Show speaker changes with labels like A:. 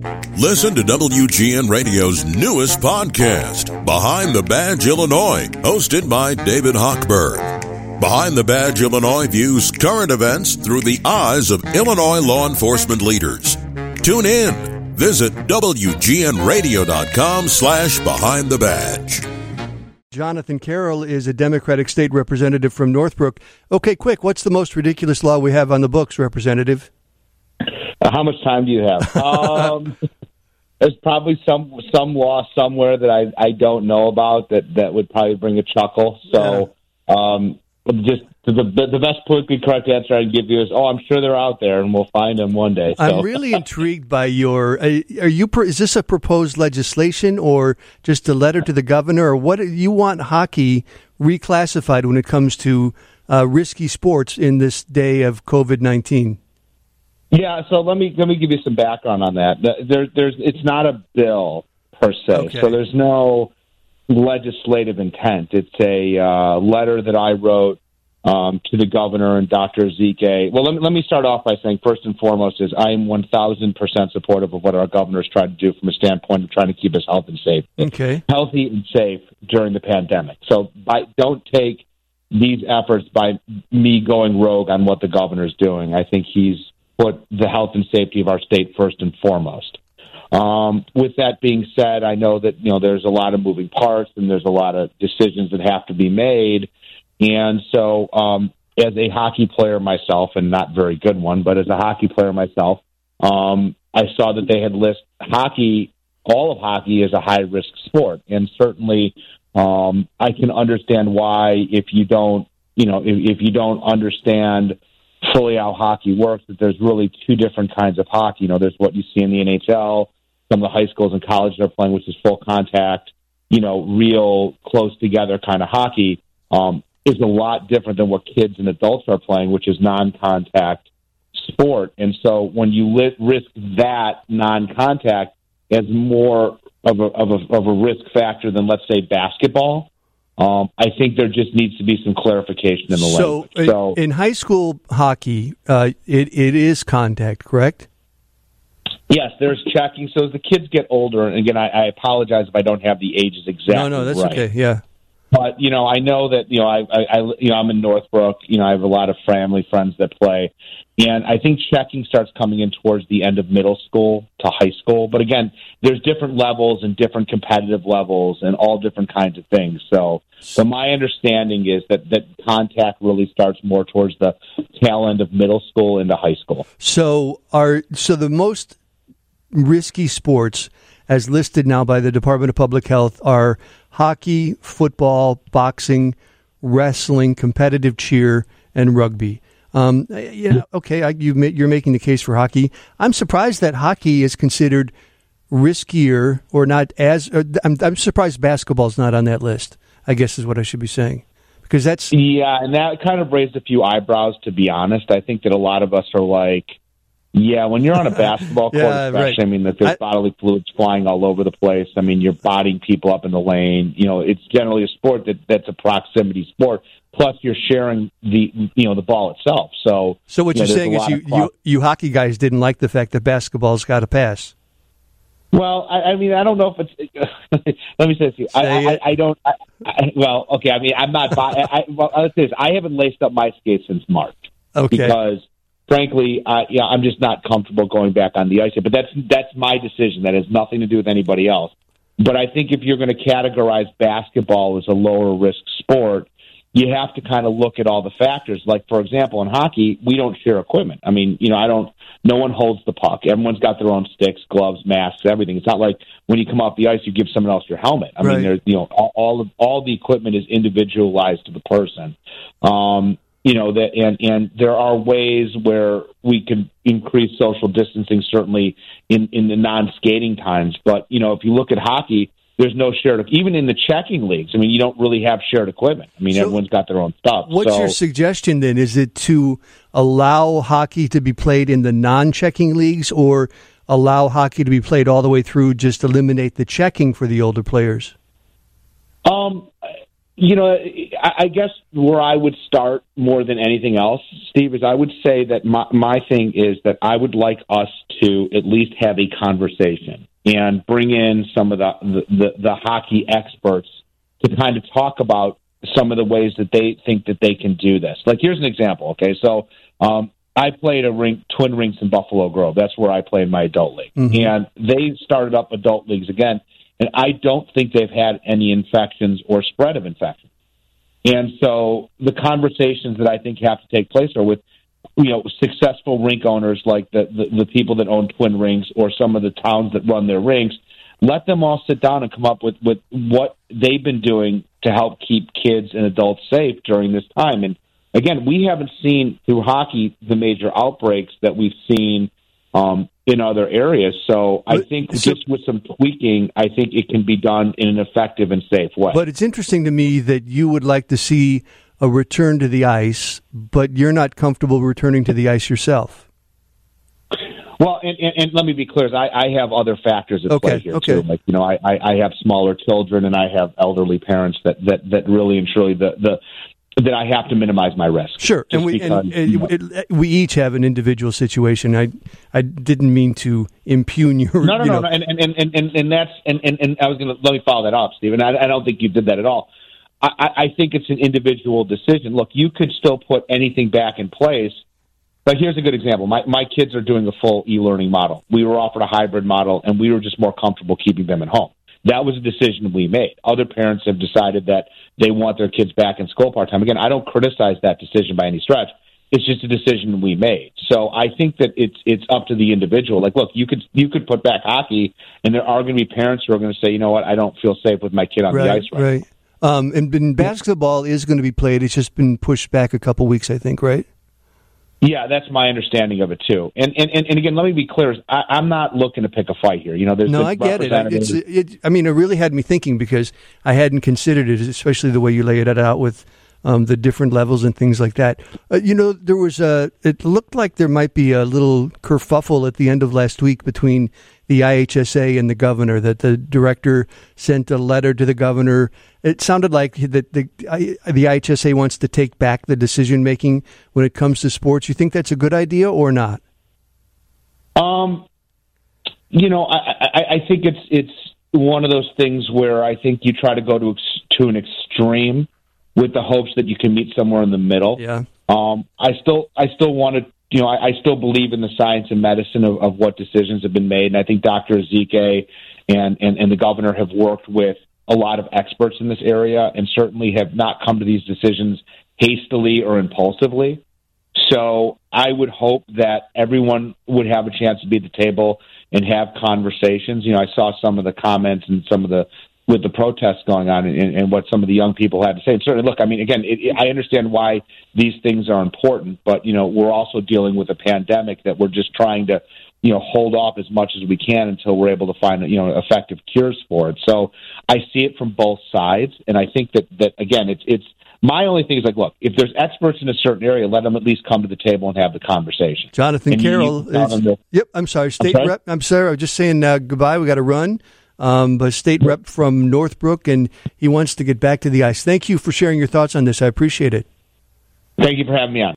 A: Listen to WGN Radio's newest podcast, Behind the Badge Illinois, hosted by David Hochberg. Behind the Badge Illinois views current events through the eyes of Illinois law enforcement leaders. Tune in. Visit WGNRadio.com/Behind the Badge.
B: Jonathan Carroll is a Democratic state representative from Northbrook. Okay, quick, what's the most ridiculous law we have on the books, Representative?
C: How much time do you have? There's probably some law somewhere that I don't know about that would probably bring a chuckle. So just the best politically correct answer I can give you is, I'm sure they're out there, and we'll find them one day. So.
B: I'm really intrigued by your. Is this a proposed legislation or just a letter to the governor, or what? You want hockey reclassified when it comes to risky sports in this day of COVID-19?
C: Yeah, so let me give you some background on that. It's not a bill per se,
B: okay.
C: So there's no legislative intent. It's a letter that I wrote to the governor and Dr. Ezike. Well, let me start off by saying, first and foremost, is I am 1,000% supportive of what our governor's tried to do from a standpoint of trying to keep us healthy and safe during the pandemic. So don't take these efforts by me going rogue on what the governor's doing. I think he's put the health and safety of our state first and foremost. With that being said, I know that there's a lot of moving parts and there's a lot of decisions that have to be made. And so as a hockey player myself, and not very good one, but as a hockey player myself, I saw that they had listed all of hockey as a high-risk sport. And certainly I can understand why if you don't understand fully how hockey works, that there's really two different kinds of hockey. There's what you see in the NHL, some of the high schools and colleges are playing, which is full contact, real close together kind of hockey, is a lot different than what kids and adults are playing, which is non-contact sport. And so when you risk that non-contact as more of a risk factor than, let's say, basketball, I think there just needs to be some clarification in the language. So
B: in high school hockey, it is contact, correct?
C: Yes, there's checking. So as the kids get older, and again, I apologize if I don't have the ages exactly.
B: No, that's
C: right.
B: okay. Yeah.
C: But I know that I'm in Northbrook. I have a lot of family friends that play, and I think checking starts coming in towards the end of middle school to high school. But again, there's different levels and different competitive levels and all different kinds of things. So my understanding is that contact really starts more towards the tail end of middle school into high school.
B: So the most risky sports, as listed now by the Department of Public Health, are hockey, football, boxing, wrestling, competitive cheer, and rugby. You're making the case for hockey. I'm surprised that hockey is considered riskier or not as. I'm surprised basketball's not on that list, I guess is what I should be saying. Because that's.
C: Yeah, and that kind of raised a few eyebrows, to be honest. I think that a lot of us are like, yeah, when you're on a basketball court, especially, right. I mean, that there's bodily fluids flying all over the place. I mean, you're bodying people up in the lane. It's generally a sport that's a proximity sport. Plus, you're sharing the ball itself. So
B: what you're saying is you hockey guys didn't like the fact that basketball's got a pass.
C: Well, I mean, I don't know if it's. Let me say this to you. I don't. Well, okay. I mean, I'm not. Let's say this. I haven't laced up my skates since March.
B: Okay.
C: Because, frankly, I'm just not comfortable going back on the ice. But that's my decision. That has nothing to do with anybody else. But I think if you're going to categorize basketball as a lower risk sport, you have to kind of look at all the factors. Like, for example, in hockey, we don't share equipment. I mean, no one holds the puck. Everyone's got their own sticks, gloves, masks, everything. It's not like when you come off the ice, you give someone else your helmet. I mean, there's, all the equipment is individualized to the person. And there are ways where we can increase social distancing, certainly in the non-skating times. But, if you look at hockey, there's no shared, even in the checking leagues. I mean, you don't really have shared equipment. I mean, everyone's got their own stuff.
B: What's your suggestion then? Is it to allow hockey to be played in the non-checking leagues, or allow hockey to be played all the way through, just eliminate the checking for the older players?
C: I guess where I would start more than anything else, Steve, is I would say that my thing is that I would like us to at least have a conversation and bring in some of the hockey experts to kind of talk about some of the ways that they think that they can do this. Like, here's an example, okay? So I played Twin Rinks in Buffalo Grove. That's where I played my adult league. Mm-hmm. And they started up adult leagues again. And I don't think they've had any infections or spread of infections. And so the conversations that I think have to take place are with, successful rink owners like the people that own Twin Rinks or some of the towns that run their rinks. Let them all sit down and come up with what they've been doing to help keep kids and adults safe during this time. And again, we haven't seen through hockey the major outbreaks that we've seen in other areas. So I think just with some tweaking, I think it can be done in an effective and safe way.
B: But it's interesting to me that you would like to see a return to the ice, but you're not comfortable returning to the ice yourself.
C: Well, and let me be clear, I have other factors at play here too. Like, I have smaller children and I have elderly parents that really and truly that I have to minimize my risk.
B: Sure, and we each have an individual situation. I didn't mean to impugn your.
C: No, and that's and I was going to let me follow that up, Stephen. I don't think you did that at all. I think it's an individual decision. Look, you could still put anything back in place. But here's a good example. My kids are doing a full e-learning model. We were offered a hybrid model, and we were just more comfortable keeping them at home. That was a decision we made. Other parents have decided that they want their kids back in school part-time. Again, I don't criticize that decision by any stretch. It's just a decision we made. So I think that it's up to the individual. Like, look, you could put back hockey, and there are going to be parents who are going to say, you know what, I don't feel safe with my kid on the ice right now.
B: And basketball is going to be played. It's just been pushed back a couple weeks, I think, right?
C: Yeah, that's my understanding of it too. And again, let me be clear: I'm not looking to pick a fight here.
B: I get it. It really had me thinking because I hadn't considered it, especially the way you laid it out with the different levels and things like that. There was it looked like there might be a little kerfuffle at the end of last week between the IHSA and the governor, that the director sent a letter to the governor. It sounded like that the IHSA wants to take back the decision-making when it comes to sports. You think that's a good idea or not?
C: I think it's one of those things where I think you try to go to an extreme with the hopes that you can meet somewhere in the middle.
B: Yeah.
C: I still want to. I still believe in the science and medicine of what decisions have been made, and I think Dr. Ezike and the governor have worked with a lot of experts in this area and certainly have not come to these decisions hastily or impulsively. So I would hope that everyone would have a chance to be at the table and have conversations. I saw some of the comments and with the protests going on and what some of the young people had to say. And certainly, look, I understand why these things are important, but, we're also dealing with a pandemic that we're just trying to, hold off as much as we can until we're able to find, effective cures for it. So I see it from both sides. And I think that again, it's my only thing is like, look, if there's experts in a certain area, let them at least come to the table and have the conversation.
B: Jonathan Carroll. Yep. I'm sorry. Rep. I'm sorry. I was just saying goodbye. We got to run. But state rep from Northbrook, and he wants to get back to the ice. Thank you for sharing your thoughts on this. I appreciate it.
C: Thank you for having me on.